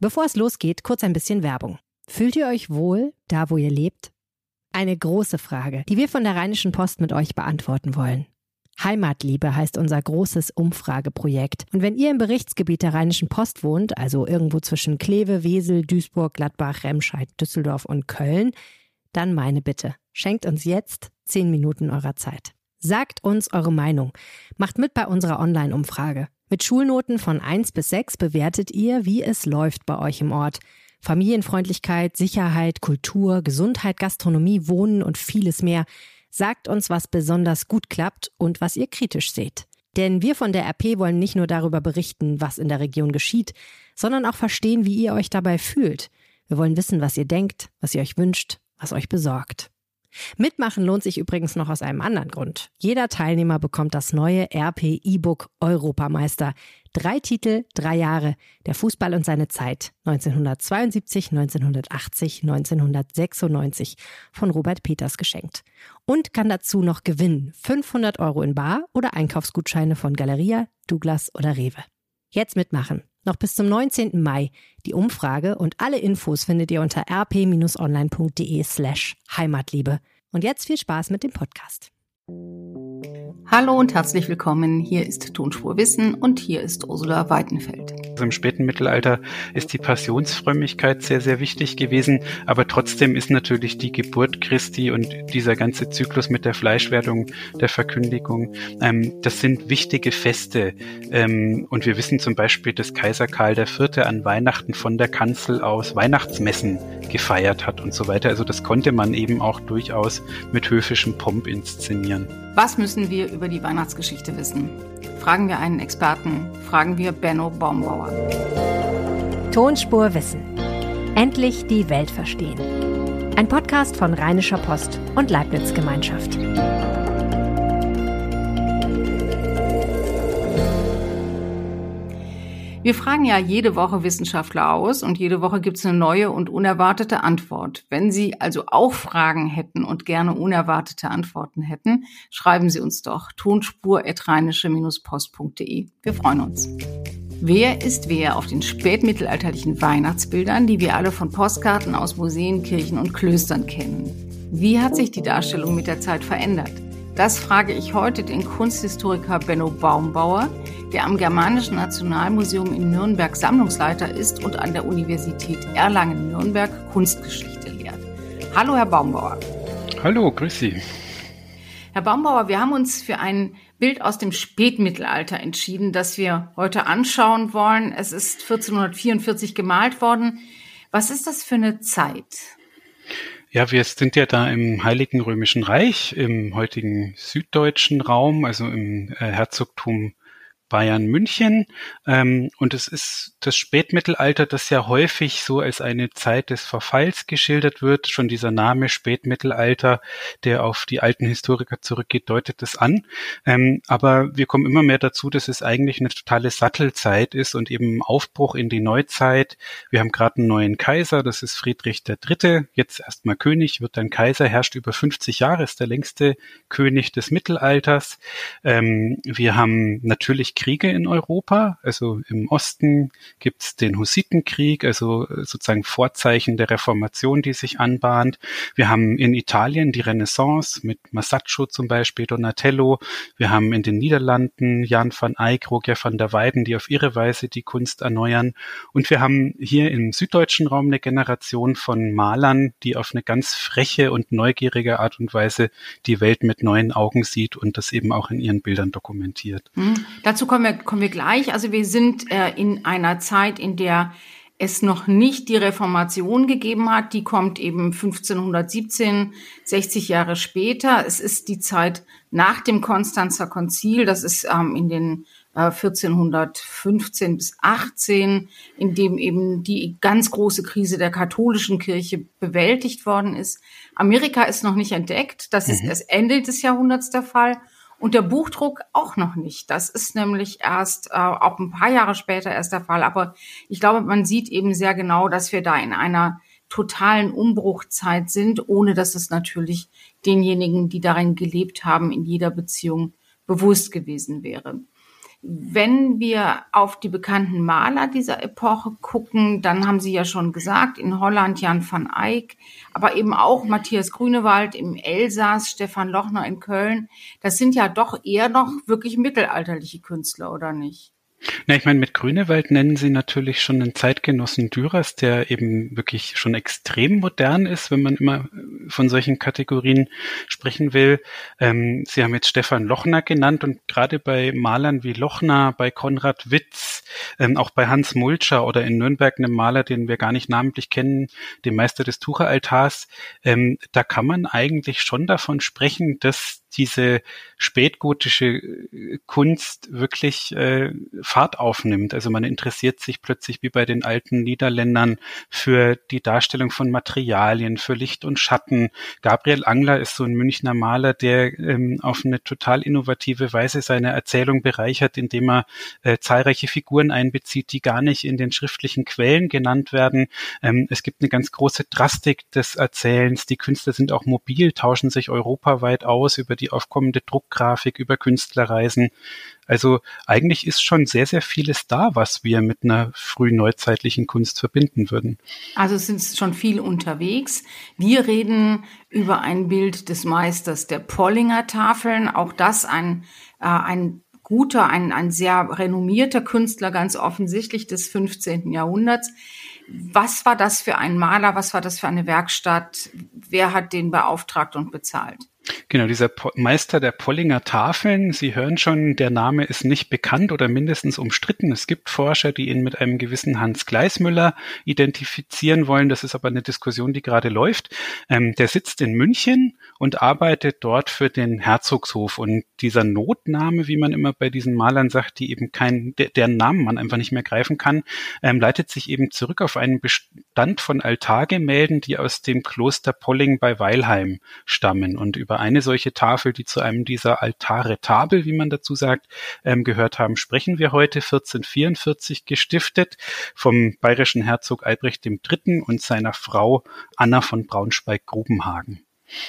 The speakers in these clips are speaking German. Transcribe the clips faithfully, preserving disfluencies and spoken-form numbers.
Bevor es losgeht, kurz ein bisschen Werbung. Fühlt ihr euch wohl, da wo ihr lebt? Eine große Frage, die wir von der Rheinischen Post mit euch beantworten wollen. Heimatliebe heißt unser großes Umfrageprojekt. Und wenn ihr im Berichtsgebiet der Rheinischen Post wohnt, also irgendwo zwischen Kleve, Wesel, Duisburg, Gladbach, Remscheid, Düsseldorf und Köln, dann meine Bitte, schenkt uns jetzt zehn Minuten eurer Zeit. Sagt uns eure Meinung. Macht mit bei unserer Online-Umfrage. Mit Schulnoten von eins bis sechs bewertet ihr, wie es läuft bei euch im Ort. Familienfreundlichkeit, Sicherheit, Kultur, Gesundheit, Gastronomie, Wohnen und vieles mehr. Sagt uns, was besonders gut klappt und was ihr kritisch seht. Denn wir von der R P wollen nicht nur darüber berichten, was in der Region geschieht, sondern auch verstehen, wie ihr euch dabei fühlt. Wir wollen wissen, was ihr denkt, was ihr euch wünscht, was euch besorgt. Mitmachen lohnt sich übrigens noch aus einem anderen Grund. Jeder Teilnehmer bekommt das neue R P E-Book Europameister. Drei Titel, drei Jahre. Der Fußball und seine Zeit. neunzehnhundertzweiundsiebzig, neunzehnhundertachtzig, neunzehnhundertsechsundneunzig. Von Robert Peters geschenkt. Und kann dazu noch gewinnen. fünfhundert Euro in Bar oder Einkaufsgutscheine von Galeria, Douglas oder Rewe. Jetzt mitmachen. Noch bis zum neunzehnten Mai. Die Umfrage und alle Infos findet ihr unter rp-online.de slash Heimatliebe. Und jetzt viel Spaß mit dem Podcast. Hallo und herzlich willkommen. Hier ist Tonspur Wissen und hier ist Ursula Weidenfeld. Also im späten Mittelalter ist die Passionsfrömmigkeit sehr, sehr wichtig gewesen, aber trotzdem ist natürlich die Geburt Christi und dieser ganze Zyklus mit der Fleischwerdung, der Verkündigung, ähm, das sind wichtige Feste. Ähm, und wir wissen zum Beispiel, dass Kaiser Karl der Vierte an Weihnachten von der Kanzel aus Weihnachtsmessen gefeiert hat und so weiter. Also das konnte man eben auch durchaus mit höfischem Pomp inszenieren. Was müssen wir über die Weihnachtsgeschichte wissen? Fragen wir einen Experten, fragen wir Benno Baumbauer. Tonspur Wissen. Endlich die Welt verstehen. Ein Podcast von Rheinischer Post und Leibniz Gemeinschaft. Wir fragen ja jede Woche Wissenschaftler aus und jede Woche gibt es eine neue und unerwartete Antwort. Wenn Sie also auch Fragen hätten und gerne unerwartete Antworten hätten, schreiben Sie uns doch tonspur at rheinische post punkt de. Wir freuen uns. Wer ist wer auf den spätmittelalterlichen Weihnachtsbildern, die wir alle von Postkarten aus Museen, Kirchen und Klöstern kennen? Wie hat sich die Darstellung mit der Zeit verändert? Das frage ich heute den Kunsthistoriker Benno Baumbauer, der am Germanischen Nationalmuseum in Nürnberg Sammlungsleiter ist und an der Universität Erlangen-Nürnberg Kunstgeschichte lehrt. Hallo, Herr Baumbauer. Hallo, grüß Sie. Herr Baumbauer, wir haben uns für ein Bild aus dem Spätmittelalter entschieden, das wir heute anschauen wollen. Es ist vierzehnhundertvierundvierzig gemalt worden. Was ist das für eine Zeit? Ja, wir sind ja da im Heiligen Römischen Reich, im heutigen süddeutschen Raum, also im äh, Herzogtum Bayern-München. Ähm, und es ist das Spätmittelalter, das ja häufig so als eine Zeit des Verfalls geschildert wird. Schon dieser Name Spätmittelalter, der auf die alten Historiker zurückgeht, deutet das an. Ähm, aber wir kommen immer mehr dazu, dass es eigentlich eine totale Sattelzeit ist und eben Aufbruch in die Neuzeit. Wir haben gerade einen neuen Kaiser, das ist Friedrich der Dritte, jetzt erstmal König, wird dann Kaiser, herrscht über fünfzig Jahre, ist der längste König des Mittelalters. Ähm, wir haben natürlich Kriege in Europa, also im Osten gibt's den Hussitenkrieg, also sozusagen Vorzeichen der Reformation, die sich anbahnt. Wir haben in Italien die Renaissance mit Masaccio zum Beispiel, Donatello. Wir haben in den Niederlanden Jan van Eyck, Rogier van der Weyden, die auf ihre Weise die Kunst erneuern. Und wir haben hier im süddeutschen Raum eine Generation von Malern, die auf eine ganz freche und neugierige Art und Weise die Welt mit neuen Augen sieht und das eben auch in ihren Bildern dokumentiert. Hm. Dazu kommen wir, kommen wir gleich. Also wir sind äh, in einer Zeit, in der es noch nicht die Reformation gegeben hat. Die kommt eben fünfzehnhundertsiebzehn, sechzig Jahre später. Es ist die Zeit nach dem Konstanzer Konzil. Das ist ähm, in den äh, vierzehnhundertfünfzehn bis achtzehn, in dem eben die ganz große Krise der katholischen Kirche bewältigt worden ist. Amerika ist noch nicht entdeckt. Das mhm. ist erst Ende des Jahrhunderts der Fall. Und der Buchdruck auch noch nicht. Das ist nämlich erst äh, auch ein paar Jahre später erst der Fall. Aber ich glaube, man sieht eben sehr genau, dass wir da in einer totalen Umbruchzeit sind, ohne dass es natürlich denjenigen, die darin gelebt haben, in jeder Beziehung bewusst gewesen wäre. Wenn wir auf die bekannten Maler dieser Epoche gucken, dann haben Sie ja schon gesagt, in Holland Jan van Eyck, aber eben auch Matthias Grünewald im Elsass, Stefan Lochner in Köln. Das sind ja doch eher noch wirklich mittelalterliche Künstler, oder nicht? Na, ich meine, mit Grünewald nennen Sie natürlich schon einen Zeitgenossen Dürers, der eben wirklich schon extrem modern ist, wenn man immer von solchen Kategorien sprechen will. Ähm, Sie haben jetzt Stefan Lochner genannt und gerade bei Malern wie Lochner, bei Konrad Witz, ähm, auch bei Hans Mulcher oder in Nürnberg einem Maler, den wir gar nicht namentlich kennen, dem Meister des Tucheraltars, ähm, da kann man eigentlich schon davon sprechen, dass diese spätgotische Kunst wirklich äh, Fahrt aufnimmt. Also man interessiert sich plötzlich wie bei den alten Niederländern für die Darstellung von Materialien, für Licht und Schatten. Gabriel Angler ist so ein Münchner Maler, der ähm, auf eine total innovative Weise seine Erzählung bereichert, indem er äh, zahlreiche Figuren einbezieht, die gar nicht in den schriftlichen Quellen genannt werden. Ähm, es gibt eine ganz große Drastik des Erzählens. Die Künstler sind auch mobil, tauschen sich europaweit aus über die aufkommende Druckgrafik, über Künstlerreisen. Also eigentlich ist schon sehr, sehr vieles da, was wir mit einer frühneuzeitlichen Kunst verbinden würden. Also es sind schon viel unterwegs. Wir reden über ein Bild des Meisters der Pollinger Tafeln. Auch das ein, äh, ein guter, ein, ein sehr renommierter Künstler, ganz offensichtlich des fünfzehnten Jahrhunderts. Was war das für ein Maler? Was war das für eine Werkstatt? Wer hat den beauftragt und bezahlt? Genau, dieser po- Meister der Pollinger Tafeln, Sie hören schon, der Name ist nicht bekannt oder mindestens umstritten. Es gibt Forscher, die ihn mit einem gewissen Hans Gleismüller identifizieren wollen. Das ist aber eine Diskussion, die gerade läuft. Ähm, der sitzt in München und arbeitet dort für den Herzogshof. Und dieser Notname, wie man immer bei diesen Malern sagt, die eben kein, der, deren Namen man einfach nicht mehr greifen kann, ähm, leitet sich eben zurück auf einen Bestand von Altargemälden, die aus dem Kloster Polling bei Weilheim stammen. Und über eine solche Tafel, die zu einem dieser Altare Tabel, wie man dazu sagt, ähm, gehört haben, sprechen wir heute, vierzehnhundertvierundvierzig gestiftet vom bayerischen Herzog Albrecht der Dritte und seiner Frau Anna von Braunschweig-Grubenhagen.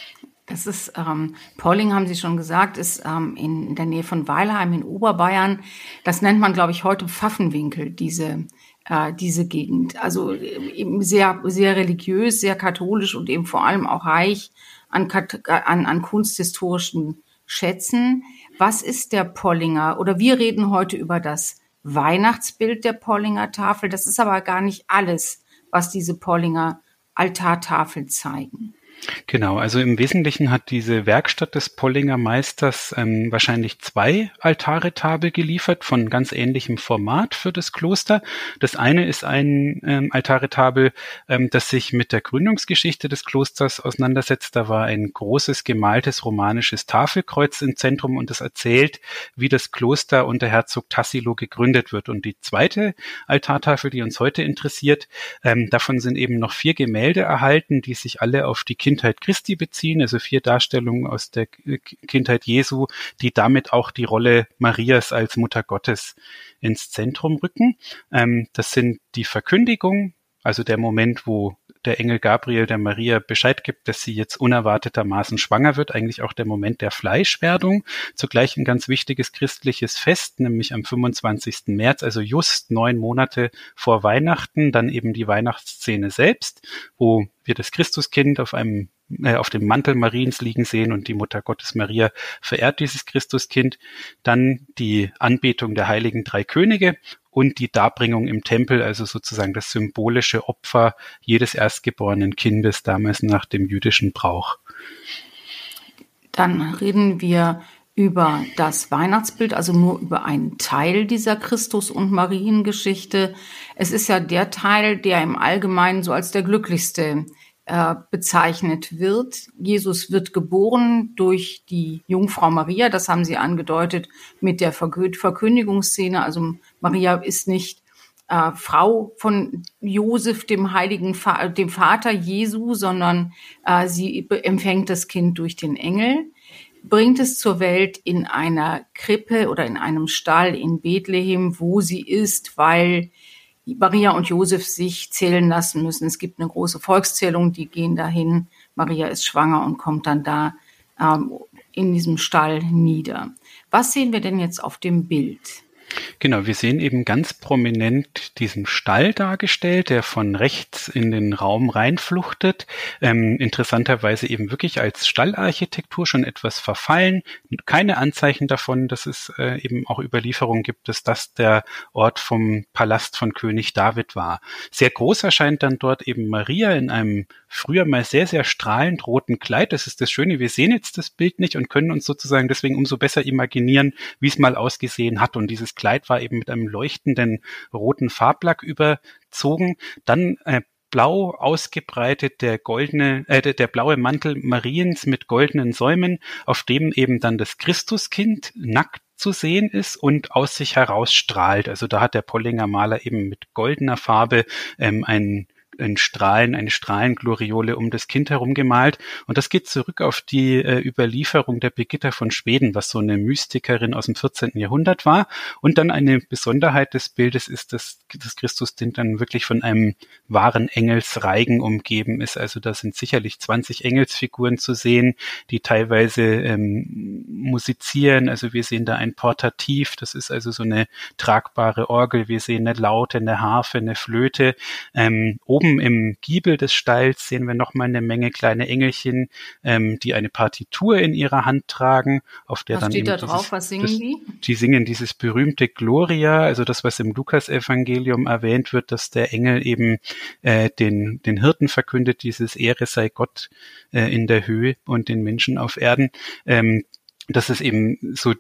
Das ist, ähm, Polling, haben Sie schon gesagt, ist ähm, in, in der Nähe von Weilheim in Oberbayern. Das nennt man, glaube ich, heute Pfaffenwinkel, diese äh, diese Gegend. Also eben sehr, sehr religiös, sehr katholisch und eben vor allem auch reich an, an, an kunsthistorischen Schätzen. Was ist der Pollinger? Oder wir reden heute über das Weihnachtsbild der Pollinger Tafel. Das ist aber gar nicht alles, was diese Pollinger Altartafeln zeigen. Genau, also im Wesentlichen hat diese Werkstatt des Pollinger Meisters ähm, wahrscheinlich zwei Altaretabel geliefert von ganz ähnlichem Format für das Kloster. Das eine ist ein ähm, Altaretabel, ähm, das sich mit der Gründungsgeschichte des Klosters auseinandersetzt. Da war ein großes gemaltes romanisches Tafelkreuz im Zentrum und das erzählt, wie das Kloster unter Herzog Tassilo gegründet wird. Und die zweite Altartafel, die uns heute interessiert, ähm, davon sind eben noch vier Gemälde erhalten, die sich alle auf die Kindheit Christi beziehen, also vier Darstellungen aus der Kindheit Jesu, die damit auch die Rolle Marias als Mutter Gottes ins Zentrum rücken. Ähm, das sind die Verkündigung, also der Moment, wo der Engel Gabriel der Maria Bescheid gibt, dass sie jetzt unerwartetermaßen schwanger wird, eigentlich auch der Moment der Fleischwerdung, zugleich ein ganz wichtiges christliches Fest, nämlich am fünfundzwanzigsten März, also just neun Monate vor Weihnachten, dann eben die Weihnachtsszene selbst, wo wir das Christuskind auf einem äh, auf dem Mantel Mariens liegen sehen und die Mutter Gottes Maria verehrt dieses Christuskind, dann die Anbetung der heiligen drei Könige und die Darbringung im Tempel, also sozusagen das symbolische Opfer jedes erstgeborenen Kindes, damals nach dem jüdischen Brauch. Dann reden wir über das Weihnachtsbild, also nur über einen Teil dieser Christus- und Mariengeschichte. Es ist ja der Teil, der im Allgemeinen so als der glücklichste äh, bezeichnet wird. Jesus wird geboren durch die Jungfrau Maria, das haben Sie angedeutet, mit der Verkündigungsszene. Also Maria ist nicht äh, Frau von Josef, dem heiligen Va- dem Vater Jesu, sondern äh, sie empfängt das Kind durch den Engel, bringt es zur Welt in einer Krippe oder in einem Stall in Bethlehem, wo sie ist, weil Maria und Josef sich zählen lassen müssen. Es gibt eine große Volkszählung, die gehen dahin. Maria ist schwanger und kommt dann da ähm, in diesem Stall nieder. Was sehen wir denn jetzt auf dem Bild? Genau, wir sehen eben ganz prominent diesen Stall dargestellt, der von rechts in den Raum reinfluchtet. Ähm, interessanterweise eben wirklich als Stallarchitektur schon etwas verfallen. Keine Anzeichen davon, dass es äh, eben auch Überlieferungen gibt, dass das der Ort vom Palast von König David war. Sehr groß erscheint dann dort eben Maria in einem früher mal sehr, sehr strahlend roten Kleid. Das ist das Schöne, wir sehen jetzt das Bild nicht und können uns sozusagen deswegen umso besser imaginieren, wie es mal ausgesehen hat. Und dieses Kleid war eben mit einem leuchtenden roten Farblack überzogen. Dann äh, blau ausgebreitet der goldene, äh, der, der blaue Mantel Mariens mit goldenen Säumen, auf dem eben dann das Christuskind nackt zu sehen ist und aus sich heraus strahlt. Also da hat der Pollinger Maler eben mit goldener Farbe ähm, ein ein Strahlen, eine Strahlengloriole um das Kind herum gemalt. Und das geht zurück auf die äh, Überlieferung der Birgitta von Schweden, was so eine Mystikerin aus dem vierzehnten Jahrhundert war. Und dann eine Besonderheit des Bildes ist, dass das Christuskind dann wirklich von einem wahren Engelsreigen umgeben ist. Also da sind sicherlich zwanzig Engelsfiguren zu sehen, die teilweise ähm, musizieren. Also wir sehen da ein Portativ, das ist also so eine tragbare Orgel. Wir sehen eine Laute, eine Harfe, eine Flöte. Ähm, oben im Giebel des Stalls sehen wir nochmal eine Menge kleine Engelchen, ähm, die eine Partitur in ihrer Hand tragen, auf der was dann steht eben da dieses, drauf? Was singen das, die? Die singen dieses berühmte Gloria, also das, was im Lukasevangelium erwähnt wird, dass der Engel eben äh, den den Hirten verkündet, dieses Ehre sei Gott äh, in der Höhe und den Menschen auf Erden. Ähm, das ist eben so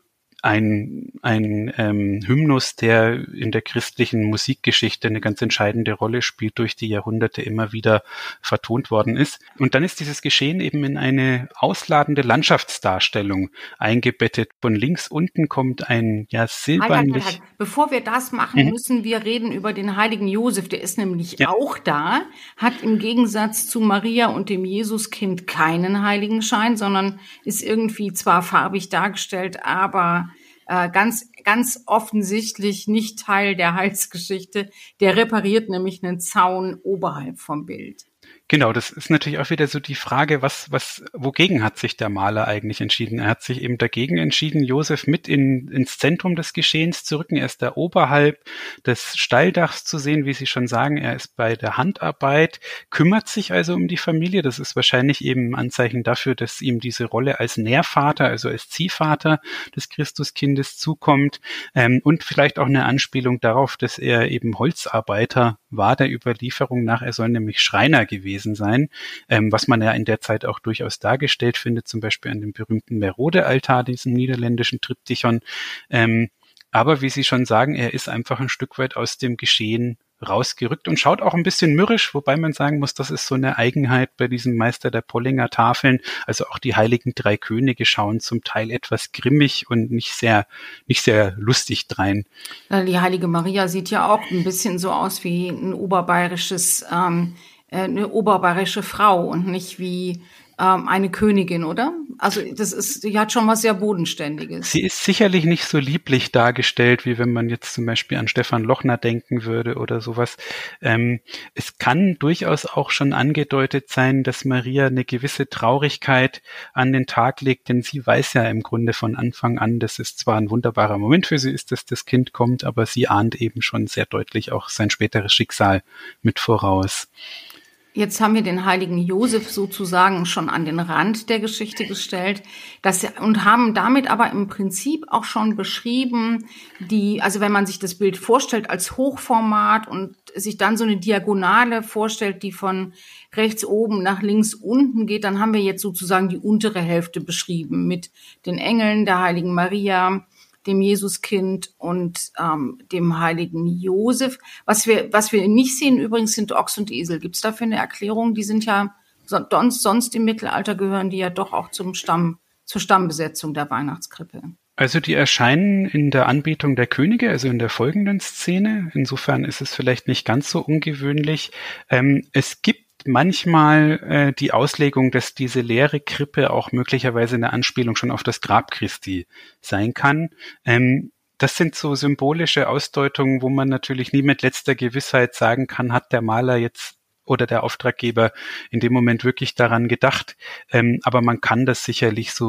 ein, ein ähm, Hymnus, der in der christlichen Musikgeschichte eine ganz entscheidende Rolle spielt, durch die Jahrhunderte immer wieder vertont worden ist. Und dann ist dieses Geschehen eben in eine ausladende Landschaftsdarstellung eingebettet. Von links unten kommt ein ja silbernlich... Halt, halt, halt. Bevor wir das machen, mhm. müssen wir reden über den heiligen Josef. Der ist nämlich ja. auch da, hat im Gegensatz zu Maria und dem Jesuskind keinen Heiligenschein, sondern ist irgendwie zwar farbig dargestellt, aber äh, ganz ganz offensichtlich nicht Teil der Heilsgeschichte. Der repariert nämlich einen Zaun oberhalb vom Bild. Genau, das ist natürlich auch wieder so die Frage, was, was, wogegen hat sich der Maler eigentlich entschieden? Er hat sich eben dagegen entschieden, Josef mit in, ins Zentrum des Geschehens zu rücken. Er ist da oberhalb des Stalldachs zu sehen, wie Sie schon sagen. Er ist bei der Handarbeit, kümmert sich also um die Familie. Das ist wahrscheinlich eben ein Anzeichen dafür, dass ihm diese Rolle als Nährvater, also als Ziehvater des Christuskindes zukommt. Ähm, und vielleicht auch eine Anspielung darauf, dass er eben Holzarbeiter war der Überlieferung nach. Er soll nämlich Schreiner gewesen sein, ähm, was man ja in der Zeit auch durchaus dargestellt findet, zum Beispiel an dem berühmten Merode-Altar, diesem niederländischen Triptychon. Ähm, aber wie Sie schon sagen, er ist einfach ein Stück weit aus dem Geschehen rausgerückt und schaut auch ein bisschen mürrisch, wobei man sagen muss, das ist so eine Eigenheit bei diesem Meister der Pollinger Tafeln. Also auch die heiligen drei Könige schauen zum Teil etwas grimmig und nicht sehr, nicht sehr lustig drein. Die heilige Maria sieht ja auch ein bisschen so aus wie ein oberbayerisches, ähm, eine oberbayerische Frau und nicht wie ähm, eine Königin, oder? Also das ist, die hat schon was sehr Bodenständiges. Sie ist sicherlich nicht so lieblich dargestellt, wie wenn man jetzt zum Beispiel an Stefan Lochner denken würde oder sowas. Ähm, es kann durchaus auch schon angedeutet sein, dass Maria eine gewisse Traurigkeit an den Tag legt, denn sie weiß ja im Grunde von Anfang an, dass es zwar ein wunderbarer Moment für sie ist, dass das Kind kommt, aber sie ahnt eben schon sehr deutlich auch sein späteres Schicksal mit voraus. Jetzt haben wir den heiligen Josef sozusagen schon an den Rand der Geschichte gestellt, das, und haben damit aber im Prinzip auch schon beschrieben, die, also wenn man sich das Bild vorstellt als Hochformat und sich dann so eine Diagonale vorstellt, die von rechts oben nach links unten geht, dann haben wir jetzt sozusagen die untere Hälfte beschrieben mit den Engeln, der heiligen Maria, dem Jesuskind und ähm, dem heiligen Josef. Was wir was wir nicht sehen übrigens sind Ochs und Esel. Gibt es dafür eine Erklärung? Die sind ja sonst, sonst im Mittelalter gehören die ja doch auch zum Stamm, zur Stammbesetzung der Weihnachtskrippe. Also die erscheinen in der Anbetung der Könige, also in der folgenden Szene. Insofern ist es vielleicht nicht ganz so ungewöhnlich. Ähm, es gibt manchmal äh, die Auslegung, dass diese leere Krippe auch möglicherweise eine Anspielung schon auf das Grab Christi sein kann. Ähm, das sind so symbolische Ausdeutungen, wo man natürlich nie mit letzter Gewissheit sagen kann, hat der Maler jetzt oder der Auftraggeber in dem Moment wirklich daran gedacht. Ähm, aber man kann das sicherlich so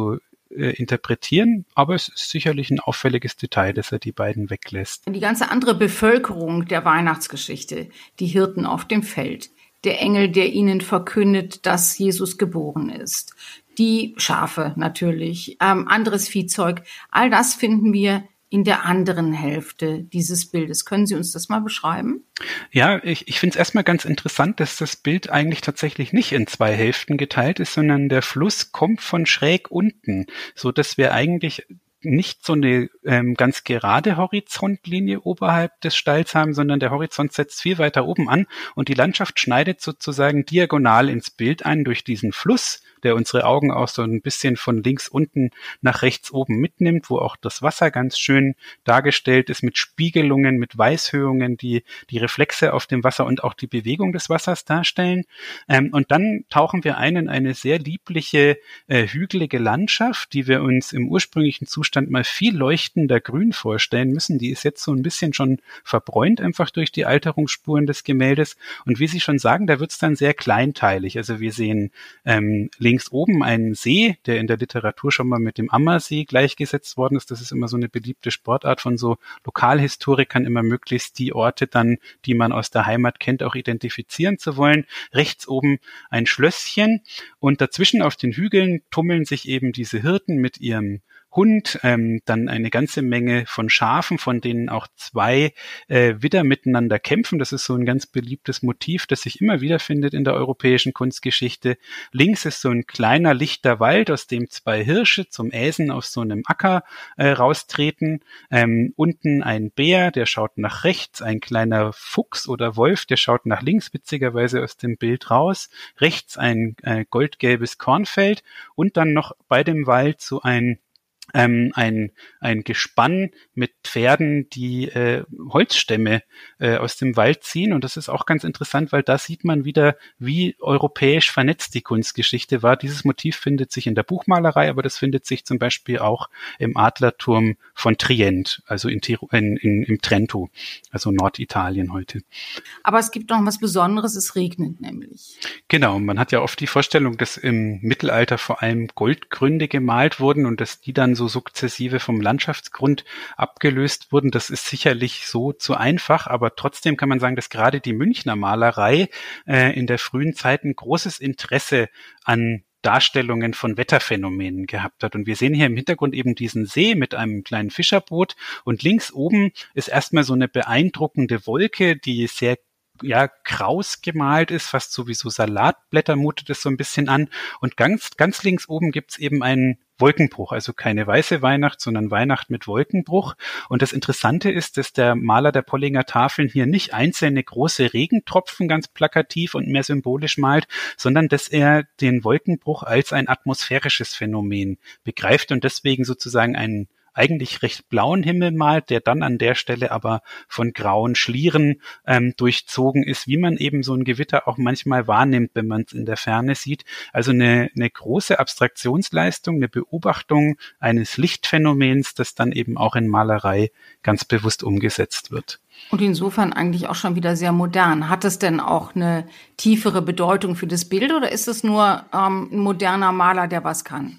äh, interpretieren, aber es ist sicherlich ein auffälliges Detail, dass er die beiden weglässt. Die ganze andere Bevölkerung der Weihnachtsgeschichte, die Hirten auf dem Feld, der Engel, der ihnen verkündet, dass Jesus geboren ist, die Schafe natürlich, ähm, anderes Viehzeug, all das finden wir in der anderen Hälfte dieses Bildes. Können Sie uns das mal beschreiben? Ja, ich, ich finde es erstmal ganz interessant, dass das Bild eigentlich tatsächlich nicht in zwei Hälften geteilt ist, sondern der Fluss kommt von schräg unten, so dass wir eigentlich nicht so eine ähm, ganz gerade Horizontlinie oberhalb des Stalls haben, sondern der Horizont setzt viel weiter oben an und die Landschaft schneidet sozusagen diagonal ins Bild ein durch diesen Fluss, der unsere Augen auch so ein bisschen von links unten nach rechts oben mitnimmt, wo auch das Wasser ganz schön dargestellt ist mit Spiegelungen, mit Weißhöhungen, die die Reflexe auf dem Wasser und auch die Bewegung des Wassers darstellen. Ähm, und dann tauchen wir ein in eine sehr liebliche, äh, hügelige Landschaft, die wir uns im ursprünglichen Zustand mal viel leuchtender grün vorstellen müssen. Die ist jetzt so ein bisschen schon verbräunt, einfach durch die Alterungsspuren des Gemäldes. Und wie Sie schon sagen, da wird es dann sehr kleinteilig. Also wir sehen ähm, links oben einen See, der in der Literatur schon mal mit dem Ammersee gleichgesetzt worden ist. Das ist immer so eine beliebte Sportart von so Lokalhistorikern, immer möglichst die Orte dann, die man aus der Heimat kennt, auch identifizieren zu wollen. Rechts oben ein Schlösschen und dazwischen auf den Hügeln tummeln sich eben diese Hirten mit ihrem Hund, ähm, dann eine ganze Menge von Schafen, von denen auch zwei äh, Widder miteinander kämpfen. Das ist so ein ganz beliebtes Motiv, das sich immer wieder findet in der europäischen Kunstgeschichte. Links ist so ein kleiner, lichter Wald, aus dem zwei Hirsche zum Äsen auf so einem Acker äh, raustreten. Ähm, unten ein Bär, der schaut nach rechts, ein kleiner Fuchs oder Wolf, der schaut nach links, witzigerweise aus dem Bild raus. Rechts ein äh, goldgelbes Kornfeld und dann noch bei dem Wald so ein Ähm, ein, ein Gespann mit Pferden, die äh, Holzstämme äh, aus dem Wald ziehen. Und das ist auch ganz interessant, weil da sieht man wieder, wie europäisch vernetzt die Kunstgeschichte war. Dieses Motiv findet sich in der Buchmalerei, aber das findet sich zum Beispiel auch im Adlerturm von Trient, also in, in, in, im Trento, also Norditalien heute. Aber es gibt noch was Besonderes, es regnet nämlich. Genau, man hat ja oft die Vorstellung, dass im Mittelalter vor allem Goldgründe gemalt wurden und dass die dann so sukzessive vom Landschaftsgrund abgelöst wurden. Das ist sicherlich so zu einfach, aber trotzdem kann man sagen, dass gerade die Münchner Malerei äh, in der frühen Zeit ein großes Interesse an Darstellungen von Wetterphänomenen gehabt hat. Und wir sehen hier im Hintergrund eben diesen See mit einem kleinen Fischerboot und links oben ist erstmal so eine beeindruckende Wolke, die sehr ja, kraus gemalt ist, fast sowieso Salatblätter mutet es so ein bisschen an. Und ganz, ganz links oben gibt's eben einen Wolkenbruch, also keine weiße Weihnacht, sondern Weihnacht mit Wolkenbruch. Und das Interessante ist, dass der Maler der Pollinger Tafeln hier nicht einzelne große Regentropfen ganz plakativ und mehr symbolisch malt, sondern dass er den Wolkenbruch als ein atmosphärisches Phänomen begreift und deswegen sozusagen einen eigentlich recht blauen Himmel malt, der dann an der Stelle aber von grauen Schlieren ähm, durchzogen ist, wie man eben so ein Gewitter auch manchmal wahrnimmt, wenn man es in der Ferne sieht. Also eine, eine große Abstraktionsleistung, eine Beobachtung eines Lichtphänomens, das dann eben auch in Malerei ganz bewusst umgesetzt wird. Und insofern eigentlich auch schon wieder sehr modern. Hat es denn auch eine tiefere Bedeutung für das Bild oder ist es nur ähm, ein moderner Maler, der was kann?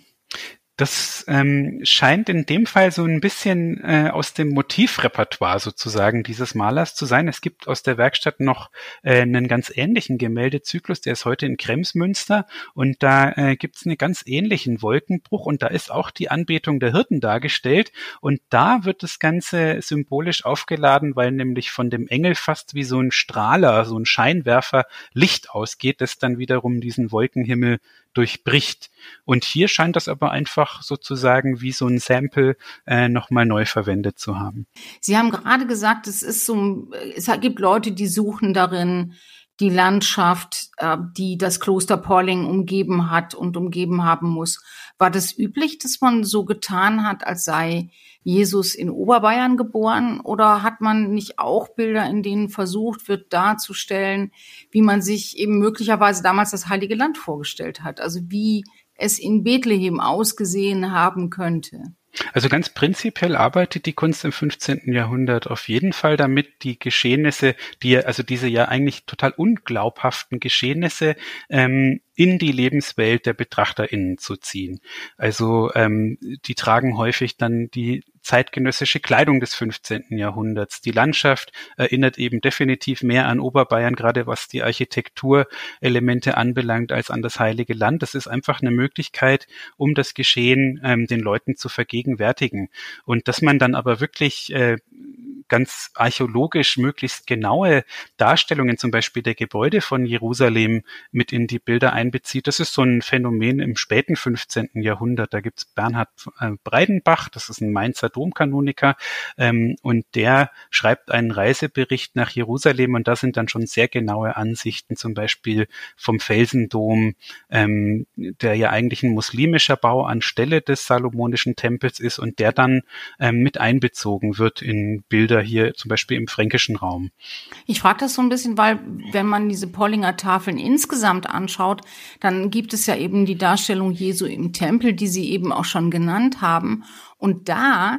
Das ähm, scheint in dem Fall so ein bisschen äh, aus dem Motivrepertoire sozusagen dieses Malers zu sein. Es gibt aus der Werkstatt noch äh, einen ganz ähnlichen Gemäldezyklus, der ist heute in Kremsmünster und da äh, gibt es einen ganz ähnlichen Wolkenbruch und da ist auch die Anbetung der Hirten dargestellt und da wird das Ganze symbolisch aufgeladen, weil nämlich von dem Engel fast wie so ein Strahler, so ein Scheinwerfer Licht ausgeht, das dann wiederum diesen Wolkenhimmel durchbricht. Und hier scheint das aber einfach sozusagen wie so ein Sample äh, nochmal neu verwendet zu haben. Sie haben gerade gesagt, es ist so, es gibt Leute, die suchen darin die Landschaft, äh, die das Kloster Polling umgeben hat und umgeben haben muss. War das üblich, dass man so getan hat, als sei Jesus in Oberbayern geboren? Oder hat man nicht auch Bilder, in denen versucht wird darzustellen, wie man sich eben möglicherweise damals das Heilige Land vorgestellt hat? Also wie es in Bethlehem ausgesehen haben könnte? Also ganz prinzipiell arbeitet die Kunst im fünfzehnten Jahrhundert auf jeden Fall damit, die Geschehnisse, die also diese ja eigentlich total unglaubhaften Geschehnisse ähm, in die Lebenswelt der BetrachterInnen zu ziehen. Also ähm, die tragen häufig dann die zeitgenössische Kleidung des fünfzehnten Jahrhunderts. Die Landschaft erinnert eben definitiv mehr an Oberbayern, gerade was die Architekturelemente anbelangt, als an das Heilige Land. Das ist einfach eine Möglichkeit, um das Geschehen ähm, den Leuten zu vergegenwärtigen. Und dass man dann aber wirklich äh, ganz archäologisch möglichst genaue Darstellungen zum Beispiel der Gebäude von Jerusalem mit in die Bilder einbezieht. Das ist so ein Phänomen im späten fünfzehnten Jahrhundert. Da gibt's Bernhard äh, Breidenbach, das ist ein Mainzer Domkanoniker, ähm, und der schreibt einen Reisebericht nach Jerusalem und da sind dann schon sehr genaue Ansichten, zum Beispiel vom Felsendom, ähm, der ja eigentlich ein muslimischer Bau anstelle des Salomonischen Tempels ist und der dann ähm, mit einbezogen wird in Bilder hier zum Beispiel im fränkischen Raum. Ich frage das so ein bisschen, weil wenn man diese Pollinger Tafeln insgesamt anschaut, dann gibt es ja eben die Darstellung Jesu im Tempel, die Sie eben auch schon genannt haben. Und da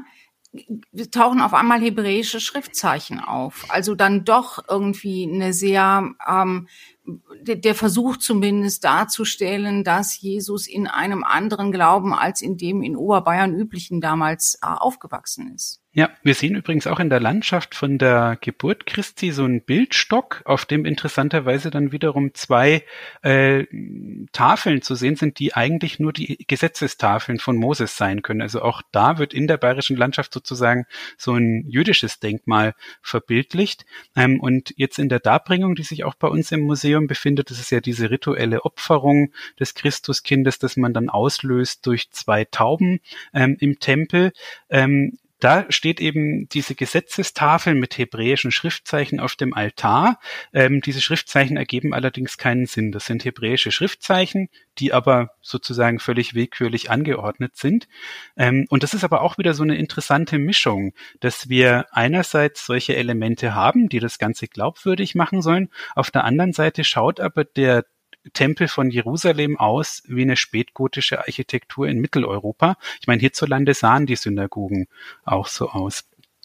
tauchen auf einmal hebräische Schriftzeichen auf. Also dann doch irgendwie eine sehr, ähm, der Versuch zumindest darzustellen, dass Jesus in einem anderen Glauben als in dem in Oberbayern üblichen damals äh, aufgewachsen ist. Ja, wir sehen übrigens auch in der Landschaft von der Geburt Christi so einen Bildstock, auf dem interessanterweise dann wiederum zwei äh, Tafeln zu sehen sind, die eigentlich nur die Gesetzestafeln von Moses sein können. Also auch da wird in der bayerischen Landschaft sozusagen so ein jüdisches Denkmal verbildlicht. Ähm, und jetzt in der Darbringung, die sich auch bei uns im Museum befindet, das ist ja diese rituelle Opferung des Christuskindes, das man dann auslöst durch zwei Tauben ähm, im Tempel. Ähm, Da steht eben diese Gesetzestafel mit hebräischen Schriftzeichen auf dem Altar. Ähm, diese Schriftzeichen ergeben allerdings keinen Sinn. Das sind hebräische Schriftzeichen, die aber sozusagen völlig willkürlich angeordnet sind. Ähm, und das ist aber auch wieder so eine interessante Mischung, dass wir einerseits solche Elemente haben, die das Ganze glaubwürdig machen sollen. Auf der anderen Seite schaut aber der Tempel von Jerusalem aus wie eine spätgotische Architektur in Mitteleuropa. Ich meine, hierzulande sahen die Synagogen auch so aus.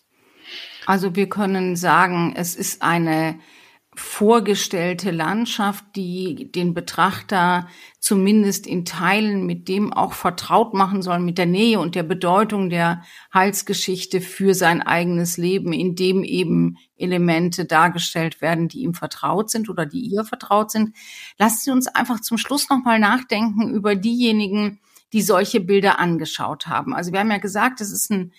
Also wir können sagen, es ist eine vorgestellte Landschaft, die den Betrachter zumindest in Teilen mit dem auch vertraut machen soll, mit der Nähe und der Bedeutung der Heilsgeschichte für sein eigenes Leben, in dem eben Elemente dargestellt werden, die ihm vertraut sind oder die ihr vertraut sind. Lassen Sie uns einfach zum Schluss nochmal nachdenken über diejenigen, die solche Bilder angeschaut haben. Also wir haben ja gesagt, es ist ein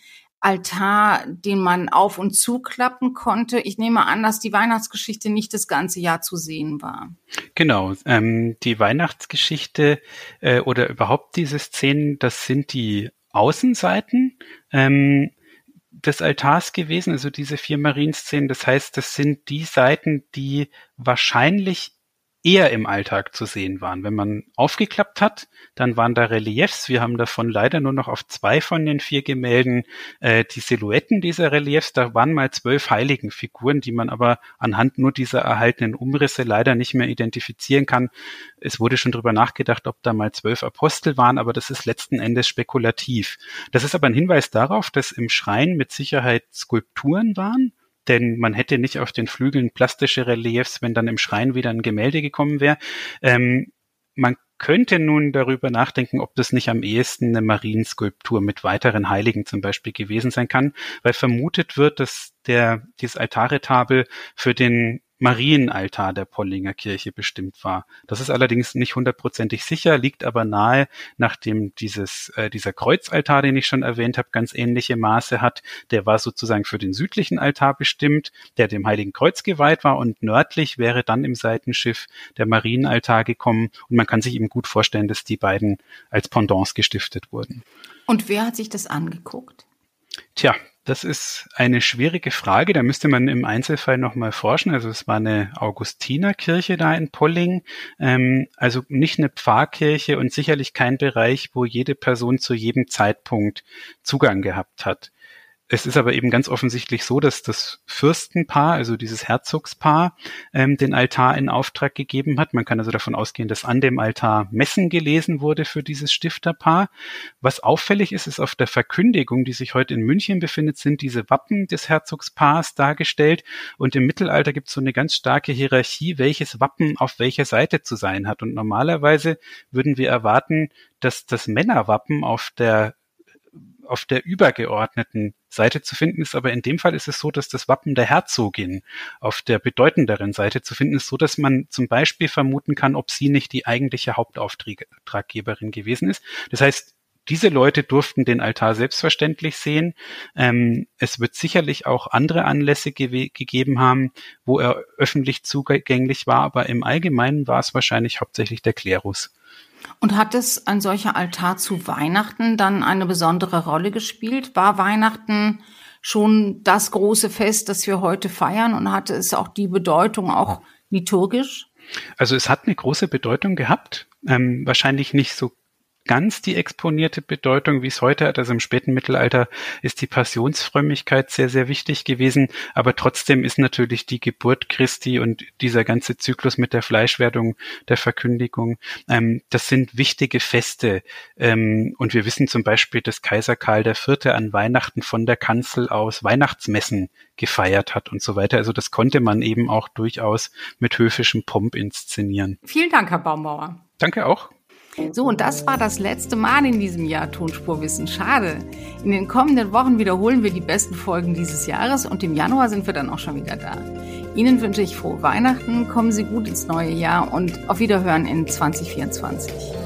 Altar, den man auf- und zuklappen konnte. Ich nehme an, dass die Weihnachtsgeschichte nicht das ganze Jahr zu sehen war. Genau, ähm, die Weihnachtsgeschichte äh, oder überhaupt diese Szenen, das sind die Außenseiten ähm, des Altars gewesen, also diese vier Marienszenen. Das heißt, das sind die Seiten, die wahrscheinlich eher im Alltag zu sehen waren. Wenn man aufgeklappt hat, dann waren da Reliefs. Wir haben davon leider nur noch auf zwei von den vier Gemälden äh, die Silhouetten dieser Reliefs. Da waren mal zwölf Heiligenfiguren, die man aber anhand nur dieser erhaltenen Umrisse leider nicht mehr identifizieren kann. Es wurde schon drüber nachgedacht, ob da mal zwölf Apostel waren, aber das ist letzten Endes spekulativ. Das ist aber ein Hinweis darauf, dass im Schrein mit Sicherheit Skulpturen waren, denn man hätte nicht auf den Flügeln plastische Reliefs, wenn dann im Schrein wieder ein Gemälde gekommen wäre. Ähm, man könnte nun darüber nachdenken, ob das nicht am ehesten eine Marienskulptur mit weiteren Heiligen zum Beispiel gewesen sein kann, weil vermutet wird, dass der dieses Altarretabel für den Marienaltar der Pollinger Kirche bestimmt war. Das ist allerdings nicht hundertprozentig sicher, liegt aber nahe, nachdem dieses äh, dieser Kreuzaltar, den ich schon erwähnt habe, ganz ähnliche Maße hat. Der war sozusagen für den südlichen Altar bestimmt, der dem Heiligen Kreuz geweiht war, und nördlich wäre dann im Seitenschiff der Marienaltar gekommen, und man kann sich eben gut vorstellen, dass die beiden als Pendants gestiftet wurden. Und wer hat sich das angeguckt? Tja, das ist eine schwierige Frage. Da müsste man im Einzelfall nochmal forschen. Also es war eine Augustinerkirche da in Polling. Ähm, also nicht eine Pfarrkirche und sicherlich kein Bereich, wo jede Person zu jedem Zeitpunkt Zugang gehabt hat. es ist aber eben ganz offensichtlich so, dass das Fürstenpaar, also dieses Herzogspaar, ähm, den Altar in Auftrag gegeben hat. Man kann also davon ausgehen, dass an dem Altar Messen gelesen wurde für dieses Stifterpaar. Was auffällig ist, ist auf der Verkündigung, die sich heute in München befindet, sind diese Wappen des Herzogspaars dargestellt. Und im Mittelalter gibt es so eine ganz starke Hierarchie, welches Wappen auf welcher Seite zu sein hat. Und normalerweise würden wir erwarten, dass das Männerwappen auf der auf der übergeordneten Seite zu finden ist, aber in dem Fall ist es so, dass das Wappen der Herzogin auf der bedeutenderen Seite zu finden ist, so dass man zum Beispiel vermuten kann, ob sie nicht die eigentliche Hauptauftraggeberin gewesen ist. Das heißt, diese Leute durften den Altar selbstverständlich sehen. Ähm, es wird sicherlich auch andere Anlässe gewe- gegeben haben, wo er öffentlich zugänglich war, aber im Allgemeinen war es wahrscheinlich hauptsächlich der Klerus. Und hat es ein solcher Altar zu Weihnachten dann eine besondere Rolle gespielt? War Weihnachten schon das große Fest, das wir heute feiern, und hatte es auch die Bedeutung auch liturgisch? Also es hat eine große Bedeutung gehabt, ähm, wahrscheinlich nicht so ganz die exponierte Bedeutung, wie es heute hat. Also im späten Mittelalter ist die Passionsfrömmigkeit sehr, sehr wichtig gewesen. Aber trotzdem ist natürlich die Geburt Christi und dieser ganze Zyklus mit der Fleischwerdung, der Verkündigung, ähm, das sind wichtige Feste. Ähm, und wir wissen zum Beispiel, dass Kaiser Karl der Vierte an Weihnachten von der Kanzel aus Weihnachtsmessen gefeiert hat und so weiter. Also das konnte man eben auch durchaus mit höfischem Pomp inszenieren. Vielen Dank, Herr Baumbauer. Danke auch. So, und das war das letzte Mal in diesem Jahr Tonspurwissen. Schade. In den kommenden Wochen wiederholen wir die besten Folgen dieses Jahres und im Januar sind wir dann auch schon wieder da. Ihnen wünsche ich frohe Weihnachten, kommen Sie gut ins neue Jahr und auf Wiederhören in zwanzig vierundzwanzig.